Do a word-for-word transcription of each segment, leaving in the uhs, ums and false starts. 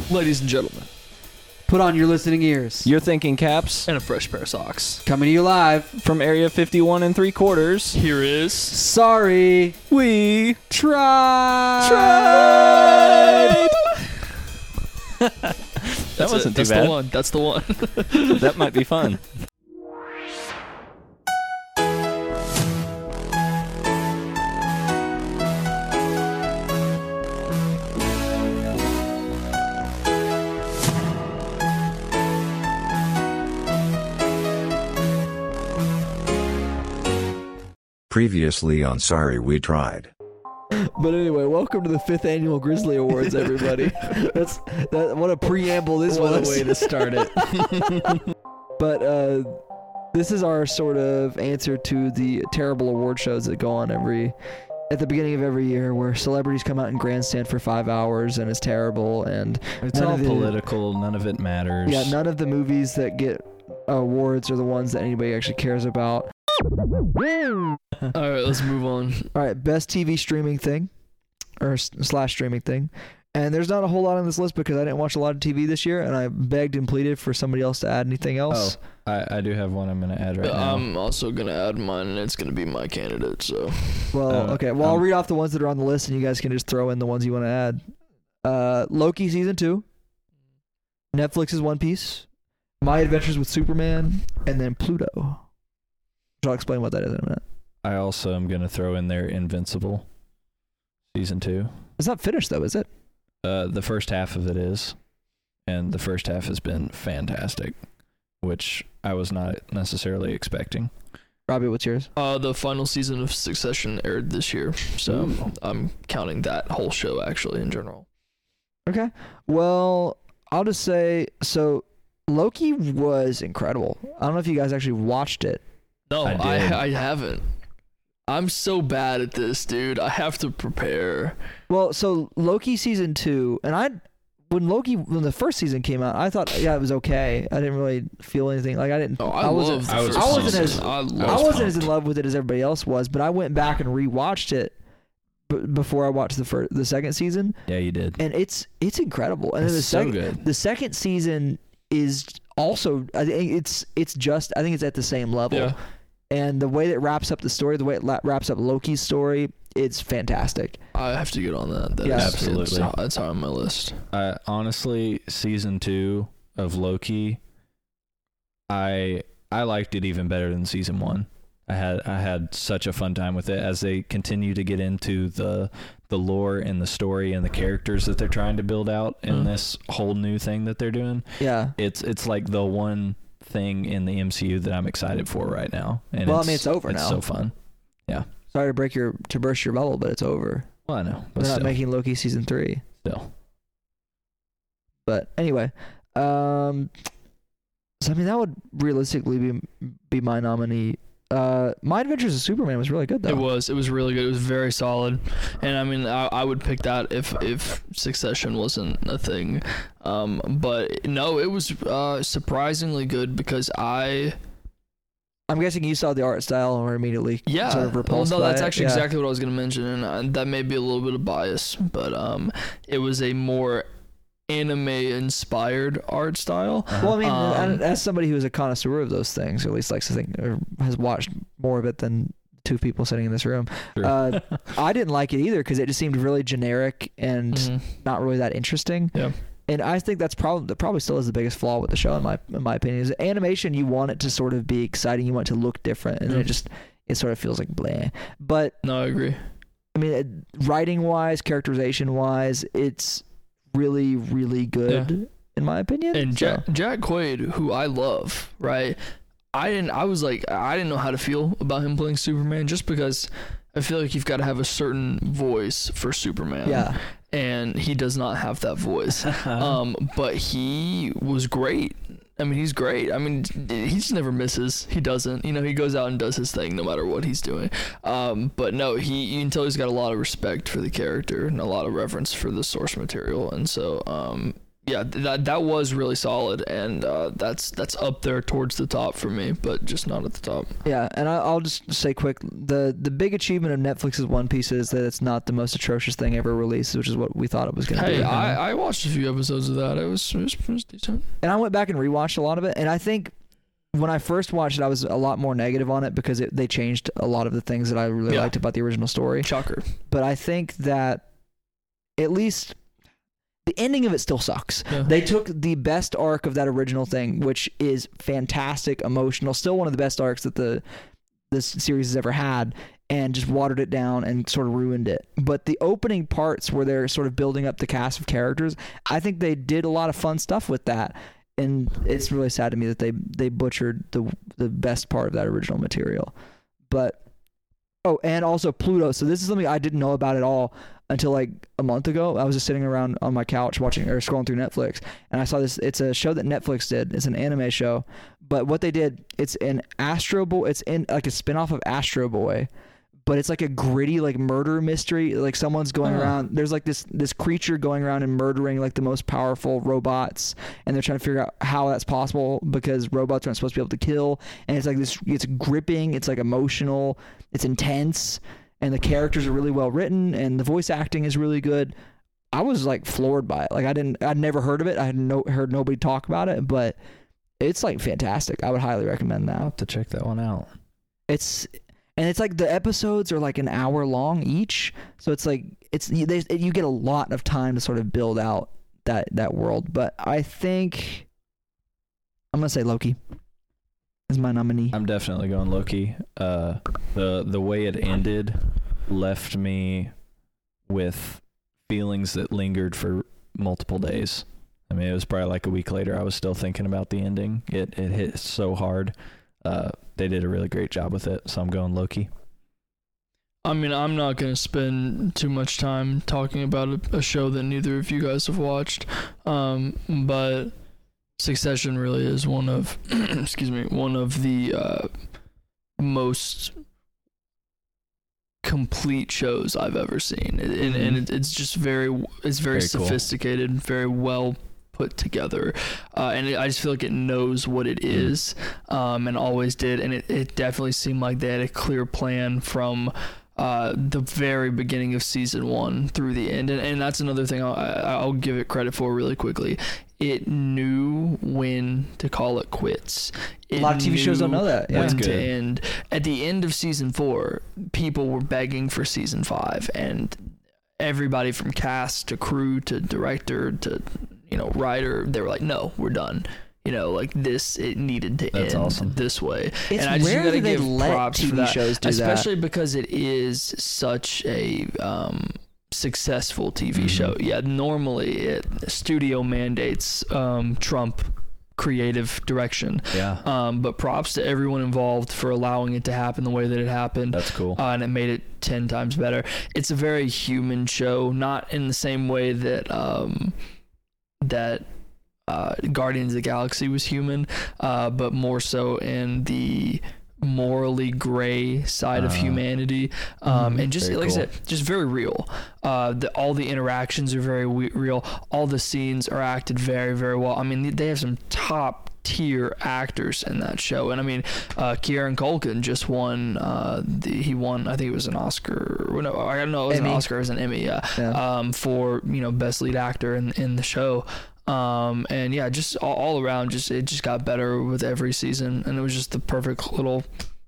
Ladies and gentlemen, Put on your listening ears. You're thinking caps and a fresh pair of socks. Coming to you live. from Area fifty-one and three quarters. Here is Sorry. We Try. tried. that That's wasn't it. too That's bad. the one. That's the one. That might be fun. Previously on Sorry We Tried. But anyway, welcome to the fifth annual Grizzly Awards, everybody. That's that. What a preamble this What a was. way to start it. But uh, this is our sort of answer to the terrible award shows that go on every at the beginning of every year, where celebrities come out and grandstand for five hours and it's terrible, and It's None all of the- political. None of it matters. yeah, none of the movies that get awards are the ones that anybody actually cares about. All right, let's move on. All right, best T V streaming thing, or s- slash streaming thing. And there's not a whole lot on this list because I didn't watch a lot of T V this year, and I begged and pleaded for somebody else to add anything else. I, I do have one I'm going to add right now. I'm also gonna add mine, and it's gonna be my candidate. So Well, Uh, okay. Well, I'll um, read off the ones that are on the list, and you guys can just throw in the ones you want to add. Uh, Loki season two, Netflix's One Piece, My Adventures with Superman, and then Pluto. Which I'll explain what that is in a minute. I also am going to throw in there Invincible season two. It's not finished though, is it? Uh, the first half of it is, and the first half has been fantastic, which I was not necessarily expecting. Robbie, what's yours? uh, the final season of Succession aired this year, so Ooh. I'm counting that whole show actually in general. Okay. Well, I'll just say so. Loki was incredible. I don't know if you guys actually watched it. No, I I did. I, haven't. I'm so bad at this, dude. I have to prepare. Well, so Loki season two, and I, when Loki, when the first season came out, I thought, yeah, it was okay. I didn't really feel anything. Like I didn't. Oh, I, I love wasn't. the I was first I wasn't season. as- I, I I love wasn't as in pumped. love with it as everybody else was, but I went back and rewatched it b- before I watched the first, the second season, Yeah, you did. and it's it's incredible. And then the It's so second, good. the second season is also, I think it's it's just, I think it's at the same level. Yeah. And the way that it wraps up the story, the way it la- wraps up Loki's story, it's fantastic. I have to get on that. That Yeah. is- Absolutely. It's, it's high on my list. Uh, honestly, season two of Loki, I I liked it even better than season one. I had I had such a fun time with it as they continue to get into the the lore and the story and the characters that they're trying to build out in Mm. this whole new thing that they're doing. Yeah. It's it's like the one thing in the M C U that I'm excited for right now. And Well, I it's, mean, it's over it's now. so fun. Sorry to break your to burst your bubble, but it's over. Well, I know, but They're not still, making Loki season three. still. But anyway, um, so I mean that would realistically be be my nominee. Uh, My Adventures of Superman was really good though. It was. It was really good. It was very solid, and I mean, I, I would pick that if if Succession wasn't a thing. Um, but no, it was uh, surprisingly good because I I'm guessing you saw the art style or immediately yeah. sort of well, repulsed no, by that's it. actually Yeah. exactly what I was gonna mention, and uh, that may be a little bit of bias, but um, it was a more anime inspired art style. Well, I mean, Um, and as somebody who is a connoisseur of those things, or at least likes to think, or has watched more of it than two people sitting in this room, True. uh, I didn't like it either because it just seemed really generic and Mhm. not really that interesting. Yeah. And I think that's probably that probably still is the biggest flaw with the show, in my in my opinion. Is animation, you want it to sort of be exciting, you want it to look different, and then it Mhm. just it sort of feels like bleh. But No, I agree. I mean, it, writing wise, characterization wise, it's really really good in my opinion. And So- Jack, Jack Quaid, who I love, right? I didn't. I was like, I didn't know how to feel about him playing Superman, just because I feel like you've got to have a certain voice for Superman. yeah, And he does not have that voice. um, but he was great. I mean, he's great. I mean, he just never misses. He doesn't. You know, he goes out and does his thing no matter what he's doing. Um, but no, he you can tell he's got a lot of respect for the character and a lot of reverence for the source material. And so, um, yeah, that that was really solid, and uh, that's that's up there towards the top for me, but just not at the top. Yeah, and I, I'll just say quick, the the big achievement of Netflix's One Piece is that it's not the most atrocious thing ever released, which is what we thought it was going to Hey, be. I, I watched a few episodes of that. It was, it was it was decent. And I went back and rewatched a lot of it, and I think when I first watched it, I was a lot more negative on it because it, they changed a lot of the things that I really Yeah. liked about the original story. Shocker. But I think that at least the ending of it still sucks. Yeah. They took the best arc of that original thing, which is fantastic, emotional, still one of the best arcs that the this series has ever had, and just watered it down and sort of ruined it. But the opening parts where they're sort of building up the cast of characters, I think they did a lot of fun stuff with that. And it's really sad to me that they they butchered the the best part of that original material. But oh, and also Pluto. So this is something I didn't know about at all until like a month ago. I was just sitting around on my couch watching or scrolling through Netflix, and I saw this. It's a show that Netflix did. It's an anime show, but what they did, it's an Astro Boy. It's in like a spinoff of Astro Boy, but it's like a gritty like murder mystery. Like someone's going Oh. around. There's like this this creature going around and murdering like the most powerful robots, and they're trying to figure out how that's possible because robots aren't supposed to be able to kill. And it's like this. It's gripping. It's like emotional. It's intense. And the characters are really well written, and the voice acting is really good. I was like floored by it. Like I didn't, I'd never heard of it. I had no heard nobody talk about it, but it's like fantastic. I would highly recommend I'll that. have to check that one out. It's and it's like the episodes are like an hour long each, so it's like it's you, they, you get a lot of time to sort of build out that that world. But I think I'm gonna say Loki is my nominee. I'm definitely going Loki. Uh, the the way it ended left me with feelings that lingered for multiple days. I mean, it was probably like a week later. I was still thinking about the ending. It it hit so hard. Uh, they did a really great job with it, so I'm going Loki. I mean, I'm not going to spend too much time talking about a, a show that neither of you guys have watched, um, but Succession really is one of, excuse me, one of the uh, most complete shows I've ever seen, and, and, and it, it's just very, it's very, Very cool. sophisticated, very well put together, uh, and it, I just feel like it knows what it is, um, and always did, and it, it definitely seemed like they had a clear plan from uh, the very beginning of season one through the end, and, and that's another thing I'll, I'll give it credit for really quickly. It knew when to call it quits. It A lot of T V shows don't knew know that. Yeah. when That's to good. end. At the end of season four, people were begging for season five, and everybody from cast to crew to director to you know writer, they were like, "No, we're done." You know, like this, it needed to That's end awesome. this way. It's and I just rare gotta that they give let props T V for that, shows do that. especially because it is such a um, successful T V Mhm. show. Yeah, normally it studio mandates um, Trump creative direction. Yeah, Um, but props to everyone involved for allowing it to happen the way that it happened. that's cool. Uh, and it made it ten times better. It's a very human show, not in the same way that um, that uh, Guardians of the Galaxy was human, uh, but more so in the morally gray side of Uh, humanity, um, mhm. and just Very like cool. I said, just very real. Uh, the, all the interactions are very we- real. All the scenes are acted very, very well. I mean, they have some top tier actors in that show, and I mean, uh, Kieran Culkin just won. Uh, the, he won, I think it was an Oscar. Or no, I don't know, it was Emmy. an Oscar, it was an Emmy. Yeah, Yeah. um, for you know best lead actor in in the show. Um, and yeah, just all, all around, just it just got better with every season, and it was just the perfect little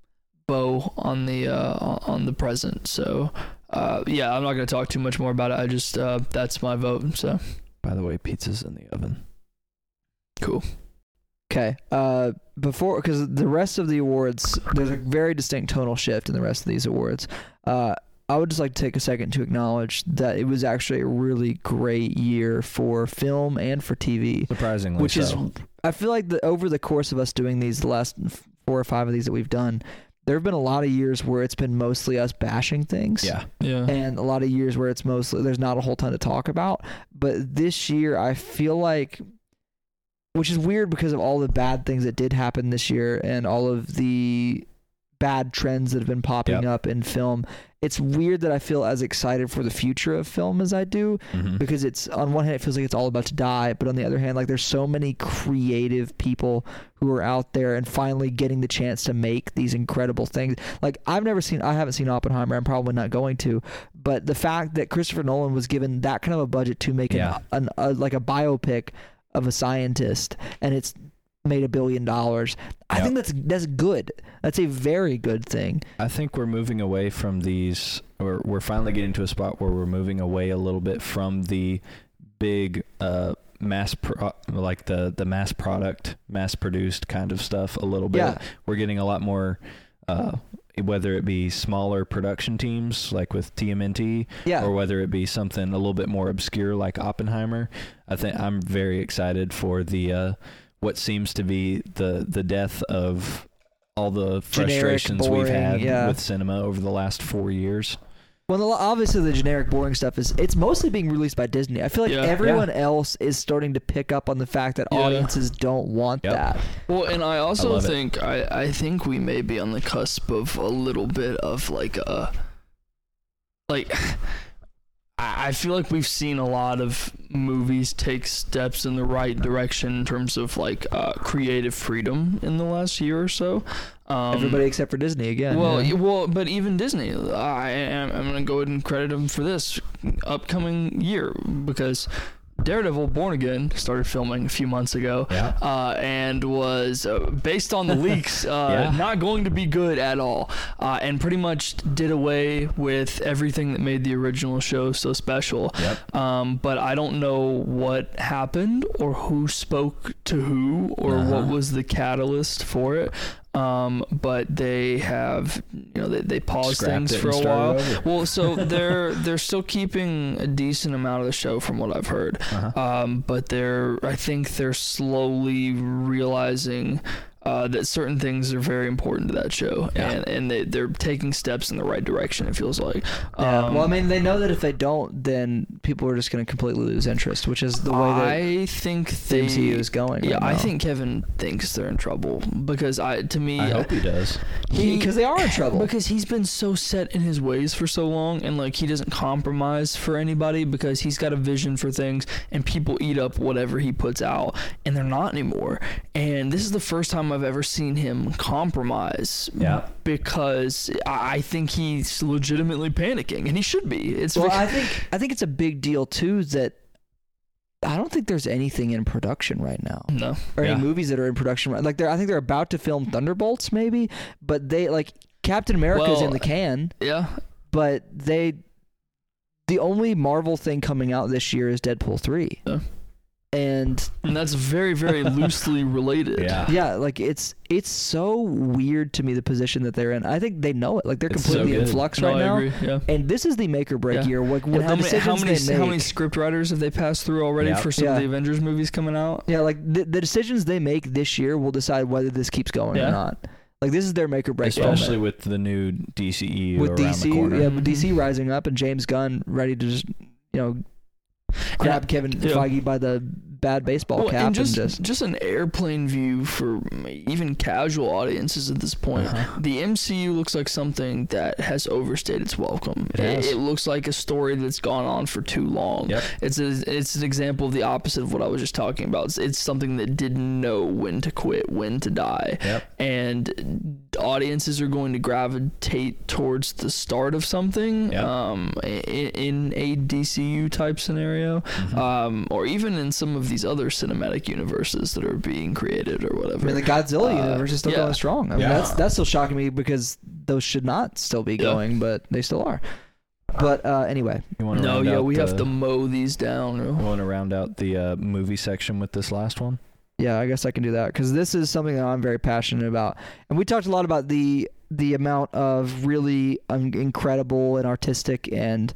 bow on the uh, on the present. So uh, yeah, I'm not gonna talk too much more about it. I just uh, that's my vote. So By the way, pizza's in the oven. cool. Okay. Uh, before, because the rest of the awards, there's a very distinct tonal shift in the rest of these awards. Uh, I would just like to take a second to acknowledge that it was actually a really great year for film and for T V, Surprisingly, which is, so. I feel like the, over the course of us doing these, the last four or five of these that we've done, there have been a lot of years where it's been mostly us bashing things. yeah. Yeah. And a lot of years where it's mostly, there's not a whole ton to talk about. But this year, I feel like, which is weird because of all the bad things that did happen this year and all of the bad trends that have been popping Yep. up in film. It's weird that I feel as excited for the future of film as I do, Mhm. because it's, on one hand, it feels like it's all about to die, but on the other hand, like there's so many creative people who are out there and finally getting the chance to make these incredible things. Like I've never seen, I haven't seen Oppenheimer. I'm probably not going to, but the fact that Christopher Nolan was given that kind of a budget to make Yeah. an, an a, like a biopic of a scientist, and it's made a billion dollars. I Yep. think that's that's good. That's a very good thing. I think we're moving away from these, or we're finally getting to a spot where we're moving away a little bit from the big uh, mass, pro- like the the mass product, mass produced kind of stuff. A little bit. Yeah. We're getting a lot more, uh, whether it be smaller production teams like with T M N T, Yeah. or whether it be something a little bit more obscure like Oppenheimer. I think I'm very excited for the uh, what seems to be the the death of all the Generic, frustrations we've boring, had yeah. with cinema over the last four years. Well, the- obviously the generic boring stuff is, it's mostly being released by Disney. I feel like Yeah. everyone else is starting to pick up on the fact that Yeah. audiences don't want Yep. that. Well, and I also love it. think I, I think we may be on the cusp of a little bit of like a like I I feel like we've seen a lot of movies take steps in the right direction in terms of like uh, creative freedom in the last year or so. Um, Everybody except for Disney again. well, yeah. y- well, but even Disney, I am I'm gonna go ahead and credit them for this upcoming year, because Daredevil Born Again started filming a few months ago, Yeah. uh, and was uh, based on the leaks, uh, Yeah. not going to be good at all, uh, and pretty much did away with everything that made the original show so special. Yep. Um, but I don't know what happened or who spoke to who or Uh-huh. what was the catalyst for it. Um, but they have, you know, they, they paused Scrapped things it for and a started while. over. Well, so they're they're still keeping a decent amount of the show from what I've heard. Uh-huh. Um, but they're I think they're slowly realizing uh, that certain things are very important to that show, Yeah. and and they, they're taking steps in the right direction. It feels like. Yeah. Um, well, I mean, they know that if they don't, then people are just going to completely lose interest, which is the way that I think the they, M C U is going. Yeah, right I now. think Kevin thinks they're in trouble because I, to me, I hope he does. he because they are in trouble. because he's been so set in his ways for so long, and like he doesn't compromise for anybody because he's got a vision for things, and people eat up whatever he puts out, and they're not anymore. And this is the first time I've ever seen him compromise. Yeah. Because I I think he's legitimately panicking, and he should be. It's Well, because- I think I think it's a big deal too that I don't think there's anything in production right now, no. or Yeah. any movies that are in production. Right, like they're I think they're about to film Thunderbolts maybe, but they like Captain America's Well, in the can, Yeah. but they the only Marvel thing coming out this year is Deadpool three. Yeah. And And that's very, very loosely related. Yeah. yeah, like it's it's so weird to me the position that they're in. I think they know it. Like they're It's so completely in good. flux No, right I now. agree. Yeah. And this is the make or break Yeah. year. Like And with how the many, how decisions many, they how make. many script writers have they passed through already Yep. for some Yeah. of the Avengers movies coming out? Yeah, like the, the decisions they make this year will decide whether this keeps going Yeah. or not. Like this is their make or break Especially moment. with the new D C E U With around D the C, corner. yeah, with D C Mhm. rising up and James Gunn ready to just, you know, grab And- Kevin yeah. Feige by the bad baseball Well, cap and just, and just just an airplane view for even casual audiences at this point. Uh-huh. The M C U looks like something that has overstayed its welcome. It has. It, looks like a story that's gone on for too long. Yep. It's a, it's an example of the opposite of what I was just talking about. It's, it's something that didn't know when to quit, when to die. Yep. And audiences are going to gravitate towards the start of something Yep. um, in, in a D C U type scenario, Mhm. um, or even in some of these other cinematic universes that are being created or whatever. I mean the Godzilla Uh, universe is still yeah. going strong. I mean Yeah. that's that's still shocking me because those should not still be Yeah. going, but they still are. But uh, anyway, You want to no, round yeah, out we the, have to mow these down. You want to round out the uh, movie section with this last one? yeah, I guess I can do that because this is something that I'm very passionate about, and we talked a lot about the the amount of really um, incredible and artistic and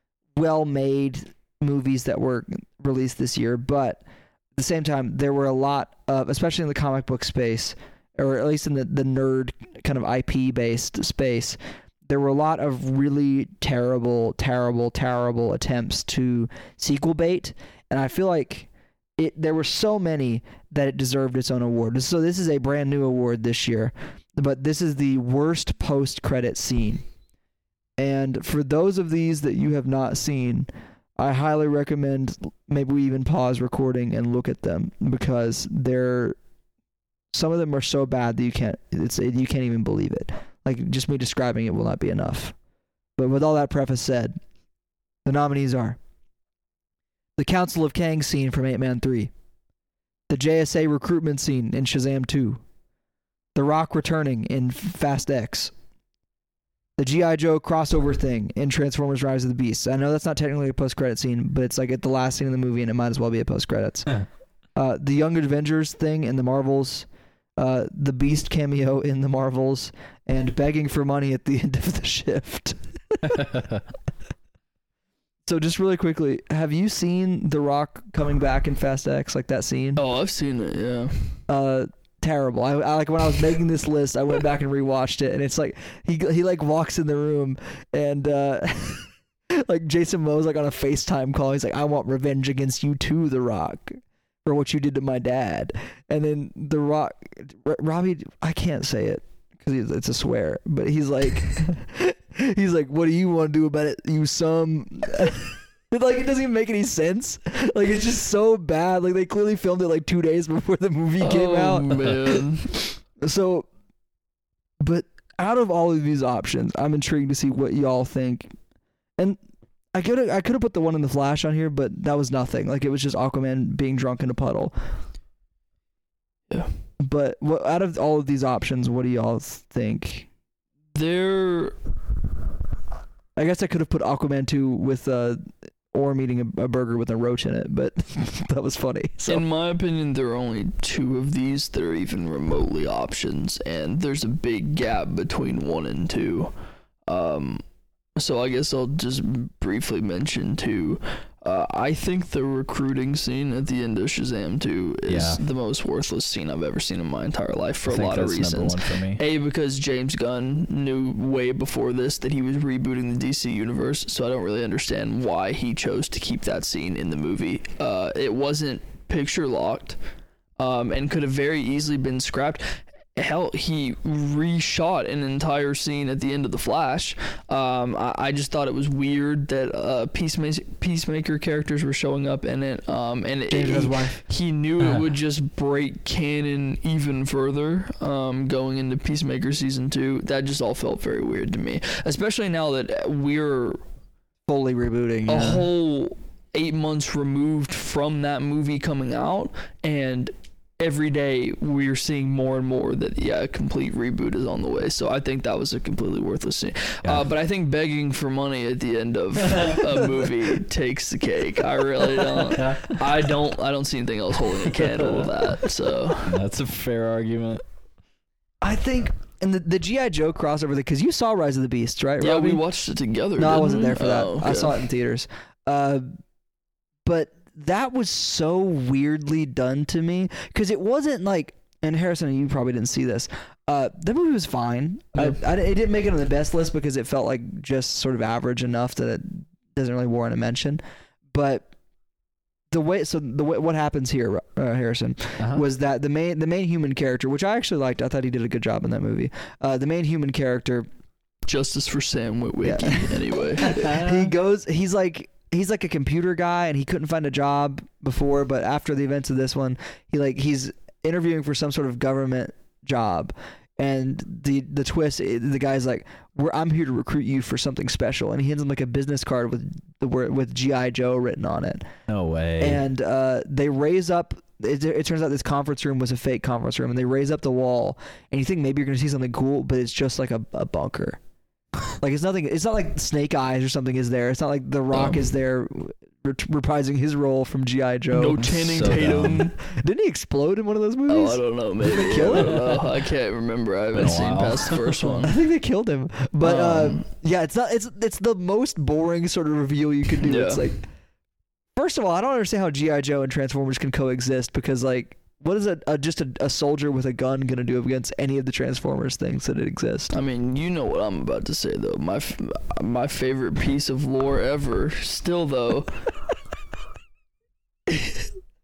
well-made movies that were released this year. But at the same time, there were a lot of, especially in the comic book space, or at least in the the nerd kind of I P based space, there were a lot of really terrible, terrible, terrible attempts to sequel bait, and I feel like it. There were so many that it deserved its own award. So this is a brand new award this year. but this is the worst post-credit scene. And for those of these that you have not seen, I highly recommend maybe we even pause recording and look at them, because they're some of them are so bad that you can't it's you can't even believe it. Like, just me describing it will not be enough. But with all that preface said, the nominees are the Council of Kang scene from Ant-Man three, the J S A recruitment scene in Shazam two, The Rock returning in Fast X, the G I. Joe crossover thing in Transformers Rise of the Beasts. I know that's not technically a post-credit scene, but it's like at the last scene of the movie, and it might as well be a post-credits. uh, the Young Avengers thing in the Marvels, uh, the Beast cameo in the Marvels, and begging for money at the end of the shift. So just really quickly, have you seen The Rock coming back in Fast X, like that scene? Oh, I've seen it, yeah. Uh, terrible. I, I like when I was making this list, I went back and rewatched it, and it's like he he like walks in the room, and uh, like Jason Momoa's like on a FaceTime call. He's like, "I want revenge against you too, The Rock, for what you did to my dad." And then The Rock, R- Robbie, I can't say it because it's a swear, but he's like, he's like, "What do you want to do about it, you some?" Like, it doesn't even make any sense. Like, it's just so bad. Like, they clearly filmed it like two days before the movie came oh, out. Man. So, but out of all of these options, I'm intrigued to see what y'all think. And I could I could have put the one in the Flash on here, but that was nothing. Like, it was just Aquaman being drunk in a puddle. Yeah. But what, out of all of these options, what do y'all think? They're... I guess I could have put Aquaman two with uh, Orm eating a, a burger with a roach in it, but that was funny. So. In my opinion, there are only two of these that are even remotely options, and there's a big gap between one and two. Um, so I guess I'll just briefly mention two. Uh, I think the recruiting scene at the end of Shazam two is Yeah. the most worthless scene I've ever seen in my entire life for I a think lot of that's reasons. number one for me. A, because James Gunn knew way before this that he was rebooting the D C universe, so I don't really understand why he chose to keep that scene in the movie. Uh, it wasn't picture locked, um, and could have very easily been scrapped. Hell, he reshot an entire scene at the end of The Flash. Um, I, I just thought it was weird that uh, Peacemaker, Peacemaker characters were showing up in it, um, and it, James Gunn's he, wife. he knew Uh. it would just break canon even further um, going into Peacemaker season two. That just all felt very weird to me, especially now that we're Fully rebooting. a yeah. whole eight months removed from that movie coming out, and every day we're seeing more and more that yeah a complete reboot is on the way. So I think that was a completely worthless scene. Yeah. Uh, but I think begging for money at the end of a movie takes the cake. I really don't. I don't. I don't see anything else holding a candle to that. So That's a fair argument. I think, and the, the G I. Joe crossover, because you saw Rise of the Beasts, right? yeah, Robbie? we watched it together. No, I didn't wasn't we? there for that. Oh, I okay. saw it in theaters. Uh, but that was so weirdly done to me, because it wasn't like, and Harrison, you probably didn't see this. Uh, the movie was fine. Yeah. I, I, it didn't make it on the best list because it felt like just sort of average enough that it doesn't really warrant a mention. But the way, so the way, what happens here, uh, Harrison, Uh-huh. was that the main the main human character, which I actually liked, I thought he did a good job in that movie. Uh, the main human character, Justice for Sam Witwicky. Yeah. Anyway, he goes, he's like. He's like a computer guy, and he couldn't find a job before, but after the events of this one, he like he's interviewing for some sort of government job, and the the twist, the guy's like, "We're I'm here to recruit you for something special," and he hands him like a business card with the word with G I. Joe written on it. No way. And uh, they raise up. It, it turns out this conference room was a fake conference room, and they raise up the wall, and you think maybe you're gonna see something cool, but it's just like a, a bunker. Like, it's nothing. It's not like Snake Eyes or something is there. It's not like The Rock Um, is there re- reprising his role from G I. Joe. no Channing So Tatum. dumb. Didn't he explode in one of those Oh, movies? I don't know. Maybe they kill I him? don't know. I can't remember. I Been haven't a seen while. past the first one. I think they killed him. But Um, uh, yeah, it's not. It's it's the most boring sort of reveal you could do. Yeah. It's like, first of all, I don't understand how G I. Joe and Transformers can coexist, because like, what is a, a just a, a soldier with a gun gonna do against any of the Transformers things that exist? I mean, you know what I'm about to say though. My f- my favorite piece of lore ever, still though.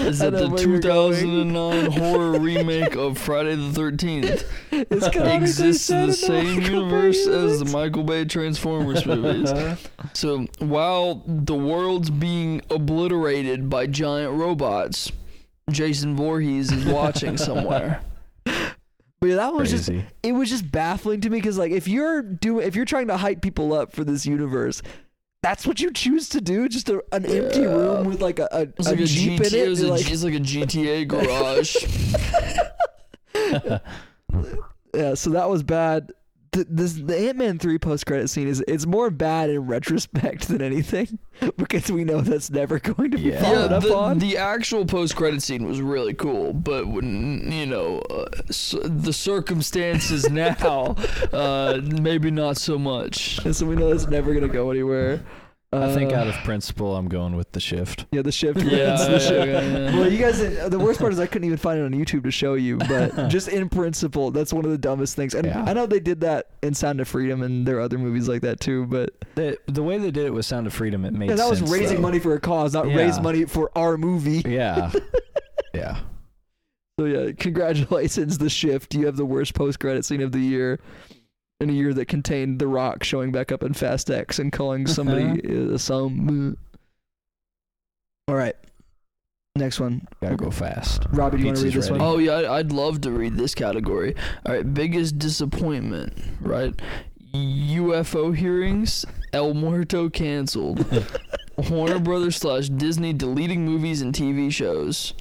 is I that know the where you're two thousand nine horror remake of Friday the thirteenth It's canonically exists in the set in same Michael Bay universe as the universe. Michael Bay Transformers movies. So while the world's being obliterated by giant robots, Jason Voorhees is watching somewhere. But yeah, that was just Crazy. it was just baffling to me because like if you're doing if you're trying to hype people up for this universe, that's what you choose to do. Just a, an empty Yeah. room with like a, a, It's a like a, jeep G T A. in it. It's, You're a, like, it's like a G T A garage. yeah, so that was bad. The, this the Ant-Man three post-credit scene is it's more bad in retrospect than anything because we know that's never going to be Yeah. followed Yeah, up the, on. the actual post-credit scene was really cool, but when you know uh, c- the circumstances now, uh, maybe not so much. And so we know that's never going to go anywhere. I think Uh, out of principle, I'm going with the shift. yeah, the shift. Yeah, it's the yeah, shift. yeah, yeah. Well, you guys, the worst part is I couldn't even find it on YouTube to show you, but just in principle, that's one of the dumbest things. And Yeah. I know they did that in Sound of Freedom and there are other movies like that too, but The the way they did it with Sound of Freedom, it made yeah, that was sense. raising though. money for a cause, not Yeah. raise money for our movie. Yeah. Yeah. So yeah, congratulations, The Shift. You have the worst post-credit scene of the year. In a year that contained The Rock showing back up in Fast X and calling somebody uh, some. All right. Next one. Gotta go fast. Robbie, do you want to read Pizza's this ready. one? Oh yeah, I'd- I'd love to read this category. All right, biggest disappointment, right? U F O hearings, El Muerto canceled, Warner Brothers slash Disney deleting movies and T V shows,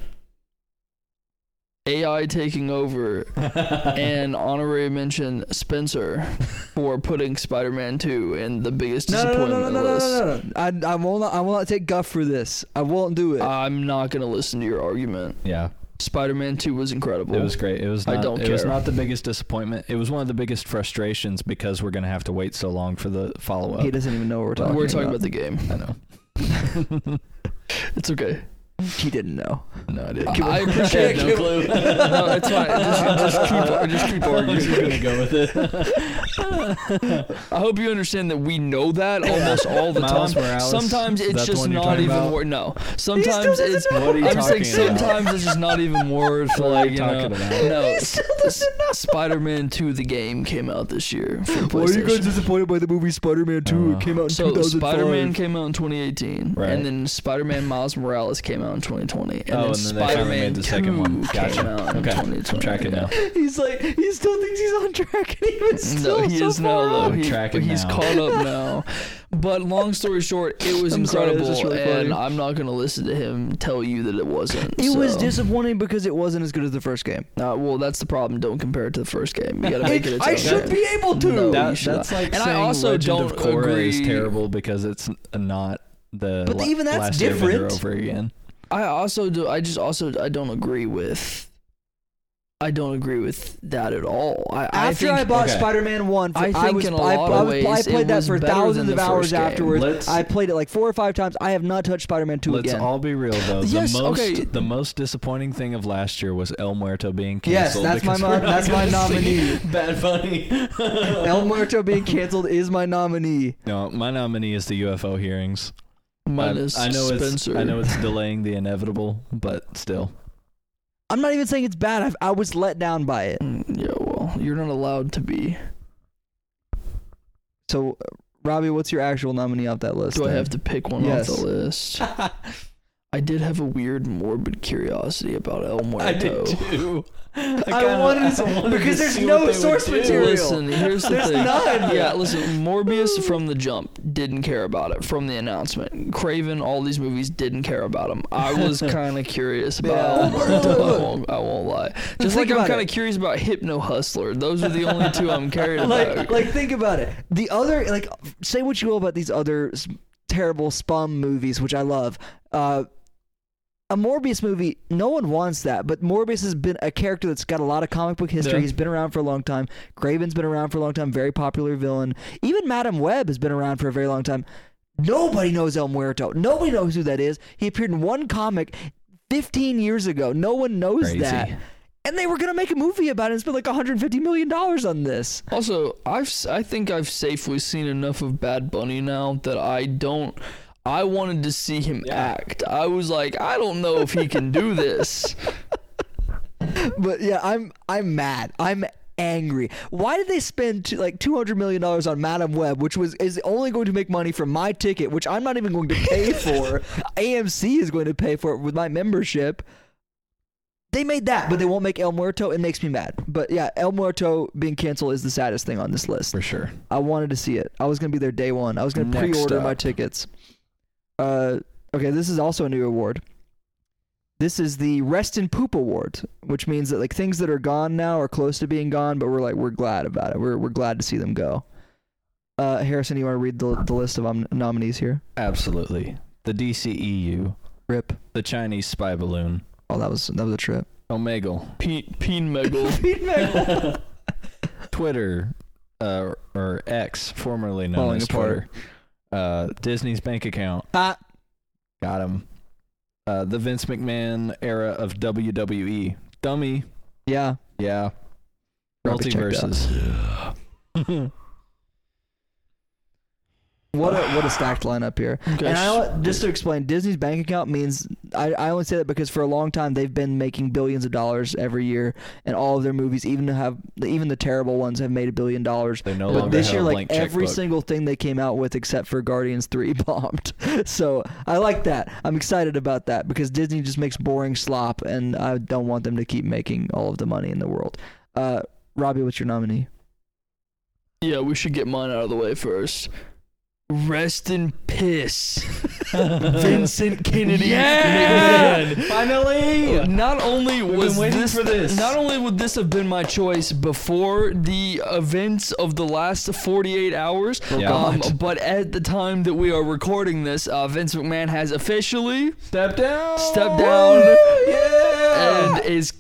A I taking over, and honorary mention Spencer for putting Spider-Man two in the biggest No, no, no, disappointment no, no, no, list. no, no, no. I, I will not. I will not take guff for this. I won't do it. I'm not gonna listen to your argument. Yeah. Spider-Man two was incredible. It was great. It was I not, don't it was care. not the biggest disappointment. It was one of the biggest frustrations because we're gonna have to wait so long for the follow up. he doesn't even know what we're talking. We're talking about. about the game. I know. It's okay. He didn't know. No, I didn't. I appreciate no it. clue. No, it's fine. Just, just keep, just keep I'm just arguing. gonna go with it. I hope you understand that we know that almost all the Miles time. Morales, Sometimes is it's that the just one you're not talking even about? worth. No. Sometimes doesn't it's. know. What are you I'm just saying. talking about? Sometimes it's just not even worth. What are like you you know. talking about? No. He S- still S- Spider-Man two, the game, came out this year. For Why are you guys PlayStation. disappointed by the movie Spider-Man two? Uh, It came out in So two thousand five. Spider-Man came out in twenty eighteen, Right. and then Spider-Man Miles Morales came out in twenty twenty, and Oh, then and then they finally Spider-Man made the second two one. Gotcha. came out in Okay. twenty I'm twenty. tracking now. He's like, he still thinks he's on track, and he was still No, he so is far now off. though. I'm He, tracking he's now. caught up now. But long story short, it was I'm sorry, incredible, that's just really and funny. I'm not gonna listen to him tell you that it wasn't. It was so. disappointing because it wasn't as good as the first game. Uh, well, that's the problem. Don't compare it to the first game. You gotta make it. Its I own should game. be able to. No. That, you should that's not. like And I saying also Legend don't of Korra is agree- terrible because it's not the But la- even that's last different. Airbender over again. I also do. I just also I don't agree with. I don't agree with that at all. I, I After think, I, bought Okay. Spider-Man one, for, I think was, in a I, lot I, of was, ways I it played that was for better thousands than of the hours first game. afterwards. Let's- I played it like four or five times. I have not touched Spider-Man two Let's again. all be real though. Yes, the most okay. the most disappointing thing of last year was El Muerto being Yes, canceled. that's my because mon- we're not that's my gonna see nominee. Bad Bunny. El Muerto being canceled is my nominee. No, my nominee is the U F O hearings. mine I, is I know Spencer. it's I know it's delaying the inevitable, but still. I'm not even saying it's bad. I've, I was let down by it. Mm, yeah, well, you're not allowed to be. So, uh, Robbie, what's your actual nominee off that list? Do I then? have to pick one Yes. off the list? I did have a weird, morbid curiosity about El Muerto. too. I, I wanted to- because there's no source material. Listen, here's the There's thing. none. Yeah, listen, Morbius from the jump didn't care about it from the announcement. Craven, all these movies didn't care about him. I was kind of curious about Yeah. El Muerto. I won't, I won't lie. Just Think like I'm about kind it. of curious about Hypno Hustler. Those are the only two I'm carried like, about. like, think about it. The other, like, say what you will about these other s- terrible spum movies, which I love. Uh, a Morbius movie, no one wants that, but Morbius has been a character that's got a lot of comic book history. Yeah. He's been around for a long time. Craven's been around for a long time, very popular villain. Even Madam Web has been around for a very long time. Nobody knows El Muerto. Nobody knows who that is. He appeared in one comic fifteen years ago. No one knows Crazy. that. And they were going to make a movie about it and spend like one hundred fifty million dollars on this. Also, I've s- I think I've safely seen enough of Bad Bunny now that I don't I wanted to see him Yeah. act. I was like, I don't know if he can do this. But yeah, I'm I'm mad. I'm angry. Why did they spend two, like two hundred million dollars on Madam Web, which was is only going to make money from my ticket, which I'm not even going to pay for. A M C is going to pay for it with my membership. They made that, but they won't make El Muerto. It makes me mad. But yeah, El Muerto being canceled is the saddest thing on this list. For sure. I wanted to see it. I was going to be there day one. I was going to Next pre-order up. my tickets. Uh, okay, this is also a new award. This is the Rest in Poop Award, which means that like things that are gone now are close to being gone, but we're like we're glad about it. We're we're glad to see them go. Uh, Harrison, you want to read the the list of um, nominees here? Absolutely. The D C E U, Rip. the Chinese spy balloon, Oh, that was that was a trip. Omegle, Peen Peen Megal. Twitter, uh, or X, formerly known Falling as apart. Twitter, uh, Disney's bank account, Ah, got him. Uh, the Vince McMahon era of W W E, dummy, yeah. yeah. Robbie checked out. Multiverses. What a what a stacked lineup here. Okay, And I, just to explain, Disney's bank account means I, I only say that because for a long time they've been making billions of dollars every year, and all of their movies, even to have even the terrible ones, have made a billion dollars. They no But longer this have year, a like blank every checkbook. single thing they came out with, except for Guardians three, bombed. So I like that. I'm excited about that because Disney just makes boring slop, and I don't want them to keep making all of the money in the world. Uh, Robbie, what's your nominee? Yeah, we should get mine out of the way first. Rest in piss. Vincent Kennedy McMahon. Finally! Not only We've was been waiting this, for this. not only would this have been my choice before the events of the last forty-eight hours, Yeah. um, God. but at the time that we are recording this, uh, Vince McMahon has officially Step down! stepped down Yeah! and is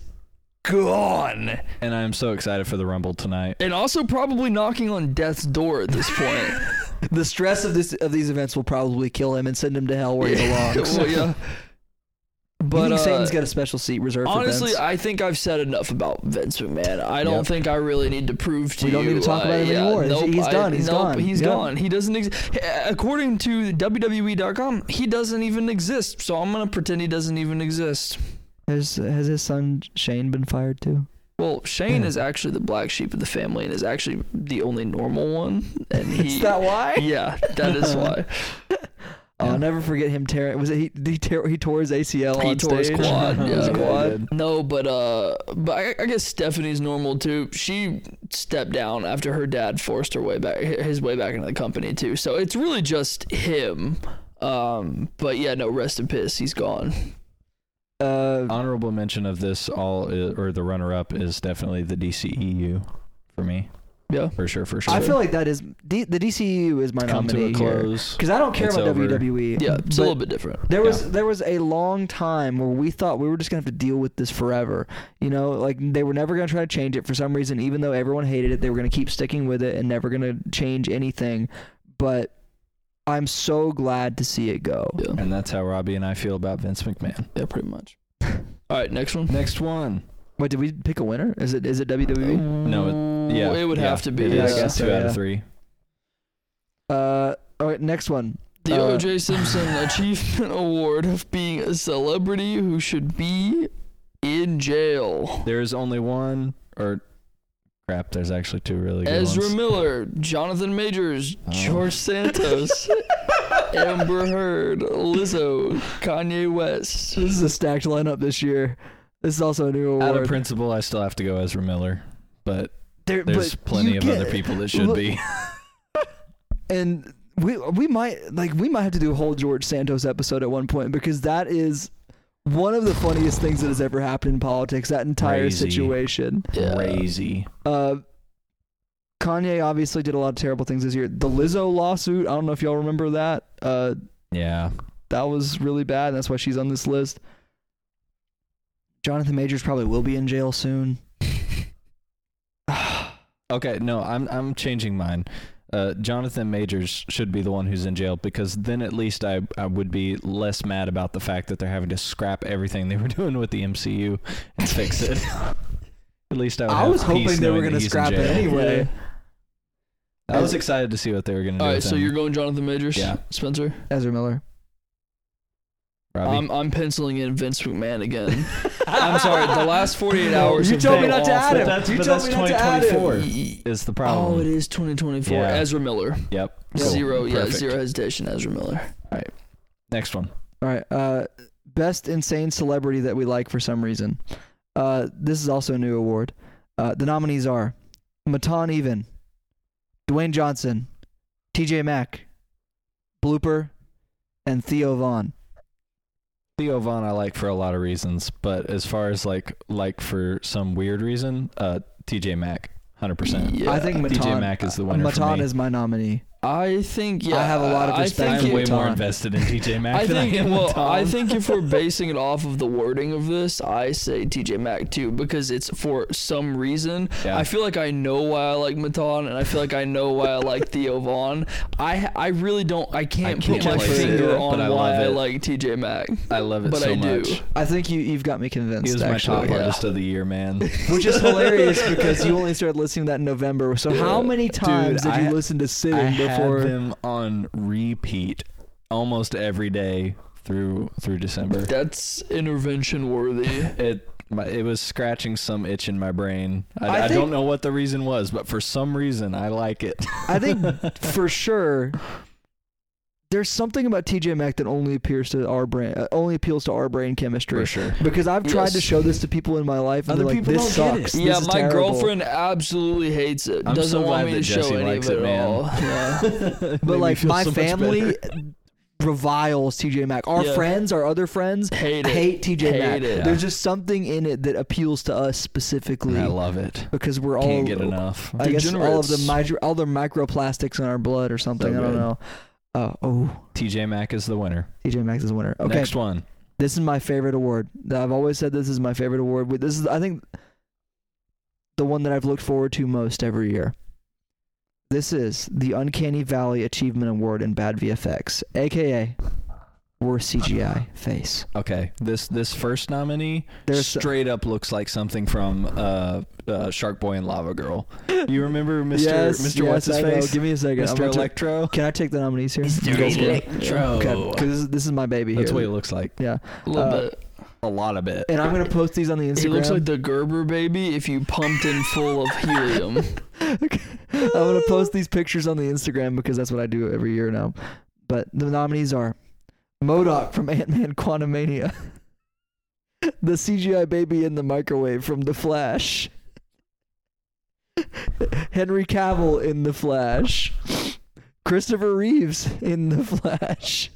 gone. And I am so excited for the Rumble tonight. And also probably knocking on death's door at this point. The stress of this of these events will probably kill him and send him to hell where he belongs. Well, yeah. But But you think uh, Satan's got a special seat reserved honestly, for Vince? I think I've said enough about Vince McMahon. I don't Yep. think I really need to prove to We you. don't need to talk uh, about him yeah, anymore. He's- Nope, he's I- done. He's nope, gone. He's Yep. gone. He doesn't exist. According to W W E dot com, he doesn't even exist. So I'm gonna pretend he doesn't even exist. Has has his son Shane been fired too? Well, Shane Yeah. is actually the black sheep of the family and is actually the only normal one. And he, Is that why? yeah, that is why. Oh, I'll never forget him tearing. Was it he? He, tear, he tore his A C L He on tore his stage. quad, His yeah. quad. No, but uh, but I, I guess Stephanie's normal too. She stepped down after her dad forced her way back, his way back into the company too. So it's really just him. Um, but yeah, no, rest in piss. He's gone. Uh, Honorable mention of this all, i- or the runner-up, is definitely the D C E U for me. Yeah. For sure, for sure. I feel like that is D, the D C E U is my Come to nominee a here close. because I don't care It's about over. W W E. Yeah, it's a but little bit different. There was Yeah. there was a long time where we thought we were just gonna have to deal with this forever. You know, like they were never gonna try to change it for some reason. Even though everyone hated it, they were gonna keep sticking with it and never gonna change anything. But I'm so glad to see it go. Yeah, And that's how Robbie and I feel about Vince McMahon. yeah, pretty much. All right, next one. Next one. Wait, did we pick a winner? Is it is it W W E? No, Yeah, it would yeah, have to be. It Yeah, I is guess two so, out yeah. of three. Uh, all right, next one. The Uh, O J Simpson Achievement Award of being a celebrity who should be in jail. There is only one, or crap. There's actually two really good Ezra ones. Miller, Jonathan Majors, Oh. George Santos, Amber Heard, Lizzo, Kanye West. This is a stacked lineup this year. This is also a new award. Out of principle, I still have to go Ezra Miller, but There- there's but plenty you of get- other people that should look- be. And we we might like we might have to do a whole George Santos episode at one point because that is one of the funniest things that has ever happened in politics. That entire Crazy. situation. Yeah. Crazy. Uh, Kanye obviously did a lot of terrible things this year. The Lizzo lawsuit. I don't know if y'all remember that. Uh, Yeah. that was really bad. And that's why she's on this list. Jonathan Majors probably will be in jail soon. Okay, no, I'm I'm changing mine. Uh, Jonathan Majors should be the one who's in jail because then at least I, I would be less mad about the fact that they're having to scrap everything they were doing with the M C U and fix it. At least I would I have was hoping peace they were knowing going that to he's in scrap it jail. anyway. I was excited to see what they were going to do All right, with so him. you're going Jonathan Majors? Yeah. Spencer? Ezra Miller. Robbie? I'm I'm penciling in Vince McMahon again. I'm sorry. The last forty-eight hours. You have told me been not to add awful. him. That's, You but told that's me not to add him. twenty twenty-four Ye- is the problem. Oh, it is twenty twenty-four. Yeah. Ezra Miller. Yep. Cool. Zero. Yeah, Perfect. zero hesitation. Ezra Miller. Next one. All right. Uh, best insane celebrity that we like for some reason. Uh, this is also a new award. Uh, the nominees are Matan Even, Dwayne Johnson, T J Maxx, Blooper, and Theo Vaughn. Theo Vaughn I like for a lot of reasons, but as far as like like for some weird reason, uh, T J Maxx, one hundred percent. Yeah. I think T J Matan, Maxx is the winner for Matan me. is my nominee. I think. Yeah. I have a lot of I respect think I'm for it- way more Matan. invested in T J Maxx I than think. I am Well, with Tom. I think if we're basing it off of the wording of this, I say T J Maxx too, because it's for some reason. Yeah. I feel like I know why I like Matan, and I feel like I know why I like Theo Vaughn. I I really don't. I can't, can't put my place it, finger but on I why love I it. like T J Maxx. I love it but so I do. much. I think you, you've got me convinced, He was my actually. top yeah. artist of the year, man. Which is hilarious because you only started listening to that in November. So how many times Dude, did you I- listen to Sitting I before? had them on repeat almost every day through through December. That's intervention worthy. It my, it was scratching some itch in my brain. I, I I, think- don't know what the reason was, but for some reason I like it. I think for sure there's something about T J Maxx that only appears to our brain, uh, only appeals to our brain chemistry. For sure. Because I've tried Yes. to show this to people in my life, and Other they're like, people "This don't get sucks. it." This Yeah, is my terrible." girlfriend absolutely hates it. I'm Doesn't so want glad me that to show Jesse any likes of it, it, man. at all. Yeah. But like my family reviles T J Maxx. Our Yeah. friends, our other friends, Hate it. hate T J Hate Maxx. it. There's just something in it that appeals to us specifically I love it. because we're all Can't get enough. I guess all of the Degenerates. micro, all the microplastics in our blood or something. So I don't good. know. Uh, oh, T J Maxx is the winner. T J Maxx is the winner. Okay, Next one. this is my favorite award. I've always said this is my favorite award. But this is, I think, the one that I've looked forward to most every year. This is the Uncanny Valley Achievement Award in Bad V F X, aka Worst C G I Face. Okay, this this first nominee There's straight up looks like something from uh, uh, Shark Boy and Lava Girl. You remember Mister Yes, Mister yes, What's His I know. Face? Give me a second. I'm Mister gonna ta- Electro. Can I take the nominees here? Mister You guys can? Electro. Okay, because this, is- this is my baby That's here. what he looks like. Yeah, A little Uh, bit. A lot of it. and I'm gonna post these on the Instagram. He looks like the Gerber baby if you pumped in full of helium. Okay. I'm gonna post these pictures on the Instagram because that's what I do every year now. But the nominees are MODOK from Ant-Man Quantumania, the C G I baby in the microwave from The Flash, Henry Cavill in The Flash, Christopher Reeves in The Flash,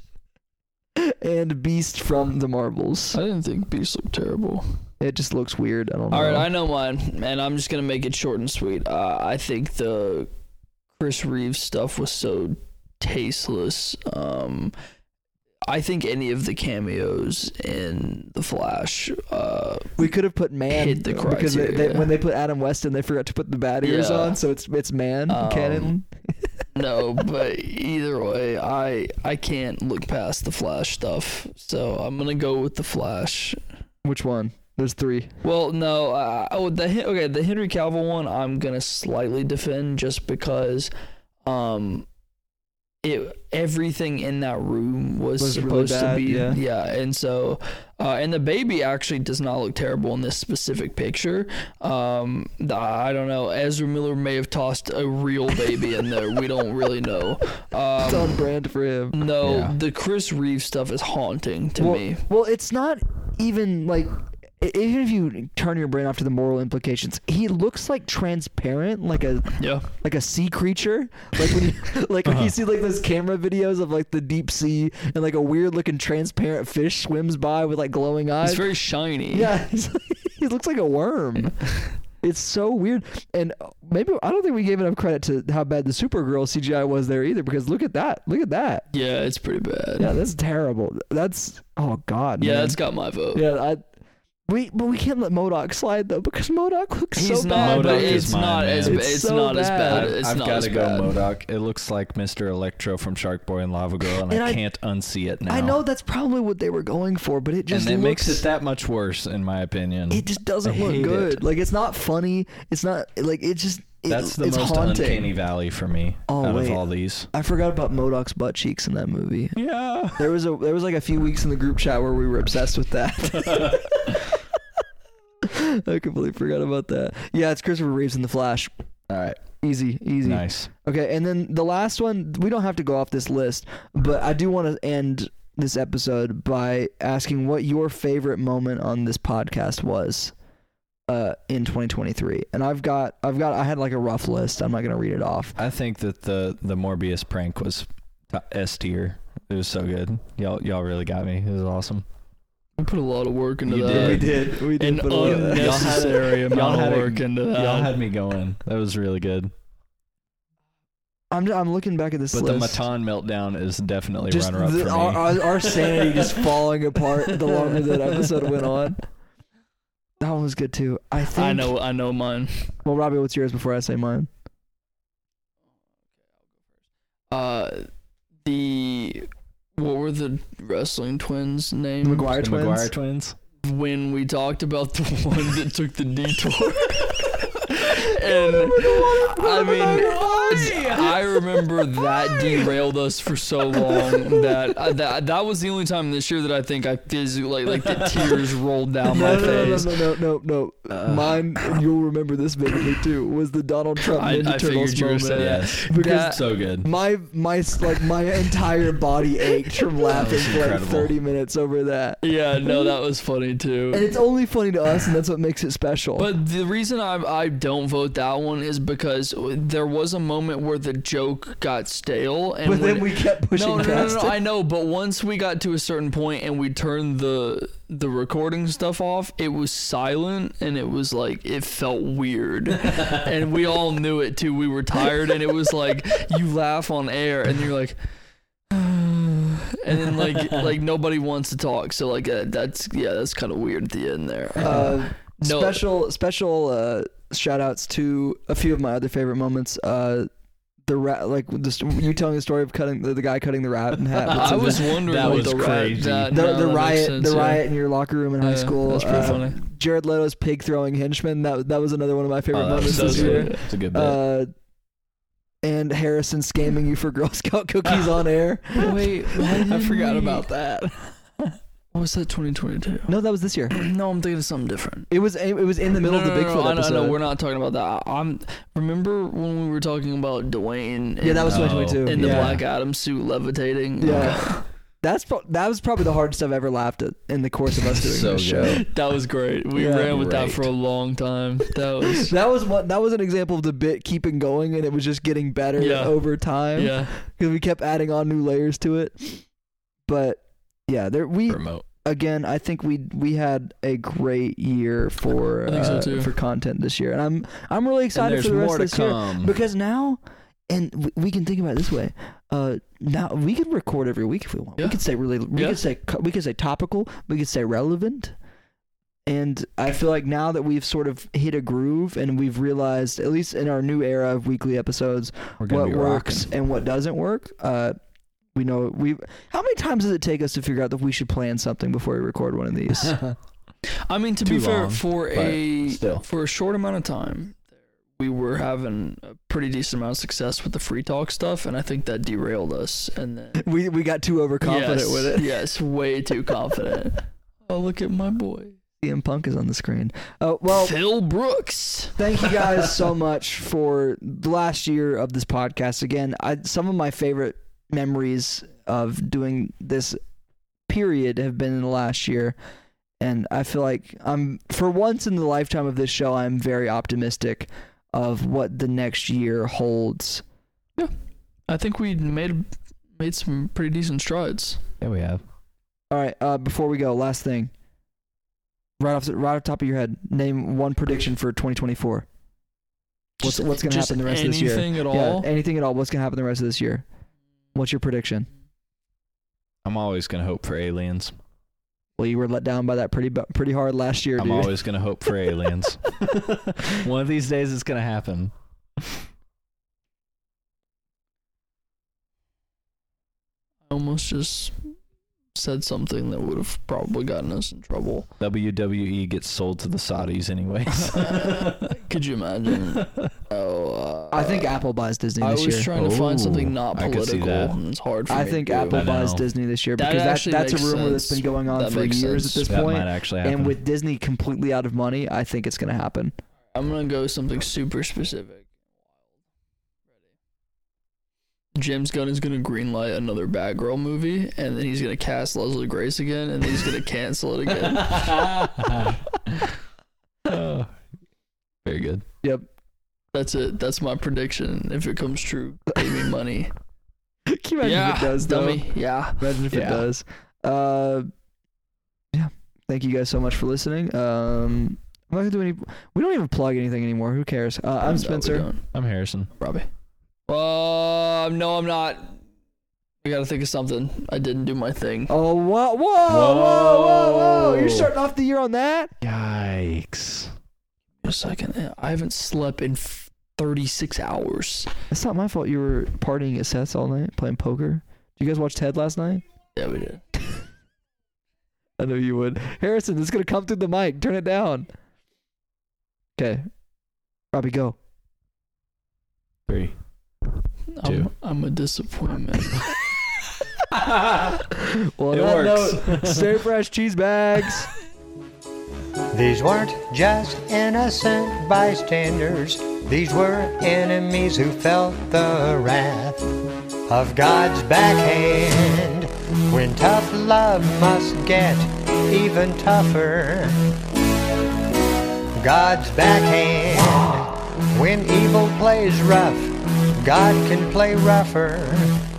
and Beast from The Marvels. I didn't think Beast looked terrible. It just looks weird. I don't know. All right, I know mine, and I'm just gonna make it short and sweet. Uh, I think the Chris Reeves stuff was so tasteless. Um, I think any of the cameos in The Flash. Uh, We could have put Man Hit the because they, they, criteria. when they put Adam West in, they forgot to put the bad ears Yeah. on, so it's it's Man Um, canon. no, but either way, I I can't look past the Flash stuff, so I'm gonna go with the Flash. Which one? There's three. Well, no, uh, oh the Hen- okay the Henry Cavill one I'm gonna slightly defend just because, um, it everything in that room was, Was really supposed bad, to be yeah. and so, uh, and the baby actually does not look terrible in this specific picture. Um, the- I don't know. Ezra Miller may have tossed a real baby in there. We don't really know. It's on Um, brand for him. no, Yeah. the Chris Reeves stuff is haunting to well, me. well, it's not even like e- even if you turn your brain off to the moral implications, he looks like transparent, like a Yeah. like a sea creature. Like when you like when you see like those camera videos of like the deep sea and like a weird looking transparent fish swims by with like glowing eyes. It's very shiny. Yeah, he's like, he looks like a worm. It's so weird, and maybe I don't think we gave enough credit to how bad the Supergirl C G I was there either. Because look at that, look at that. Yeah, it's pretty bad. Yeah, that's terrible. That's oh god. Yeah, man. that's got my vote. yeah. I we but we can't let MODOK slide though because MODOK looks He's so not, bad. but MODOK is it's mine, not man. as It's it's, so not as bad. bad. I've, It's I've not got as to go bad. MODOK. It looks like Mister Electro from Shark Boy and Lava Girl, and, And I, I- can't unsee it now. I know that's probably what they were going for, but it just and it looks, makes it that much worse, in my opinion. it just doesn't I look hate good. it. Like it's not funny. It's not like it just it, That's the it's most haunting. uncanny valley for me Oh, out wait. of all these. I forgot about MODOK's butt cheeks in that movie. Yeah. There was a there was like a few weeks in the group chat where we were obsessed with that. I completely forgot about that. Yeah, it's Christopher Reeves in The Flash. All right. Easy, easy. Nice. Okay, and then the last one, we don't have to go off this list, but I do want to end this episode by asking what your favorite moment on this podcast was uh, in twenty twenty-three. And I've got, I've got, I had like a rough list. I'm not gonna read it off. I think that the the Morbius prank was S tier. It was so good. Y'all y'all really got me. It was awesome. We put a lot of work into You that. did. We did, we did. An put a lot of that. unnecessary Y'all amount had of it- work into that. Y'all had me going. That was really good. I'm, I'm looking back at this But the list. Matan meltdown is definitely just runner up the, for me. our, our, our sanity just falling apart the longer that episode went on. That one was good too. I think. I know, I know mine. Well, Robbie, what's yours before I say mine? Uh, the what were the wrestling twins' The names? McGuire the twins. McGuire twins. When we talked about the one that took the detour. And I mean, I remember that derailed us for so long that uh, that that was the only time this year that I think I physically like the tears rolled down No, my no, no, face. no, no, no, no, no. Uh, Mine, and you'll remember this vividly too, was the Donald Trump I- Ninja I Turtles figured you were moment. saying that. Yes. Because That- So good. my my like my entire body ached from laughing was for like incredible. thirty minutes over that. Yeah, no, that was funny too. And it's only funny to us, and that's what makes it special. But the reason I I don't vote that one is because there was a moment where the joke got stale, and But when then we kept pushing no, no, no, past no, no, it. I know, but once we got to a certain point and we turned the the recording stuff off, it was silent and it was like it felt weird, and we all knew it too. We were tired, and it was like you laugh on air and you're like. And then like like nobody wants to talk, so like uh, that's yeah that's kind of weird at the end there. Uh, No. Special special uh, shout outs to a few of my other favorite moments. Uh, the rat, like the, st- you telling the story of cutting the, the guy cutting the rat in half. I It's was a- wondering that what was the rat- crazy. that- the, no, the that makes riot, sense, the yeah. riot in your locker room in high Yeah, school. that's pretty uh, funny. Jared Leto's pig throwing henchman. That that was another one of my favorite Oh, that moments was this so year. good. It's a good bit. Uh, and Harrison scamming you for Girl Scout cookies on air. Wait, why I did forgot we- about that. What was that? twenty twenty-two. No, that was this year. No, I'm thinking of something different. It was it was in the middle no, of the no, no, Bigfoot no, I know, episode. I know, we're not talking about that. I- I'm remember when we were talking about Dwayne. yeah, in- that was Oh. twenty twenty-two. in the yeah. Black Adam suit levitating. Yeah. That's pro- that was probably the hardest I've ever laughed at in the course of us doing So this show. good. That was great. We Yeah. ran with that Great. for a long time. That was That was one. That was an example of the bit keeping going, and it was just getting better Yeah. over time. yeah. because we kept adding on new layers to it. But yeah, there we Remote. again. I think we we had a great year for I think so uh, too. for content this year, and I'm I'm really And excited there's for the rest more of to this year come. because now. And w- we can think about it this way. Uh, now we could record every week if we want. Yeah. We could say really. We Yeah. could say co- we could say topical. We could say relevant. And I feel like now that we've sort of hit a groove and we've realized, at least in our new era of weekly episodes, We're gonna what be works rocking. and what doesn't work. Uh, we know we. How many times does it take us to figure out that we should plan something before we record one of these? I mean, to Too be fair, long, for but a still. for a short amount of time, we were having a pretty decent amount of success with the free talk stuff, and I think that derailed us. And then we we got too overconfident yes, with it. Yes, way too confident. Oh, look at my boy, C M Punk is on the screen. Uh, well, Phil Brooks. thank you guys so much for the last year of this podcast. Again, I, some of my favorite memories of doing this period have been in the last year. And I feel like I'm, for once in the lifetime of this show, I'm very optimistic of what the next year holds. I think we made made some pretty decent strides. Yeah, we have. All right, uh, before we go, last thing. Right off the right off the top of your head, name one prediction for twenty twenty-four. What's Just- what's gonna just happen the rest of this year? Anything at Yeah, all? anything at all. What's gonna happen the rest of this year? What's your prediction? I'm always gonna hope for aliens. Well, you were let down by that pretty bu- pretty hard last year, I'm dude. always gonna hope for aliens. One of these days, it's gonna happen. I almost just said something that would have probably gotten us in trouble. W W E gets sold to the Saudis anyways. Could you imagine? Oh, I think Apple buys Disney I this was year. trying to find Ooh, something not I could see political. that. And it's hard for I me think to do. Apple I buys know. Disney this year That because that, actually that's a makes rumor that's sense. been going on That for makes years sense. at this That point. might actually happen. And with Disney completely out of money, I think it's going to happen. I'm gonna go something super specific. James Gunn is gonna greenlight another Batgirl movie, and then he's gonna cast Leslie Grace again, and then he's gonna cancel it again. Oh, very good. Yep. That's it. That's my prediction. If it comes true, pay me money. Can you imagine yeah, if it does, though? dummy. Yeah. Imagine if it Yeah. does. Uh, yeah. Thank you guys so much for listening. Um, I'm not gonna do any. We don't even plug anything anymore. Who cares? Uh, I'm No, we Spencer. don't. I'm Harrison. Robbie. Uh, no, I'm not. We gotta think of something. I didn't do my thing. Oh, whoa, whoa, whoa, whoa, whoa! You're Whoa. starting off the year on that. Yikes. Just a second. I haven't slept in thirty-six hours. It's not my fault. You were partying at Seth's all night playing poker. Did you guys watch Ted last night? Yeah, we did. I know you would. Harrison, this is gonna come through the mic. Turn it down. Okay, Robbie, go. Three. I'm, Two. I'm a disappointment. Well, on It that works. note, stay fresh cheese bags. These weren't just innocent bystanders. These were enemies who felt the wrath of God's backhand. When tough love must get even tougher. God's backhand. When evil plays rough, God can play rougher.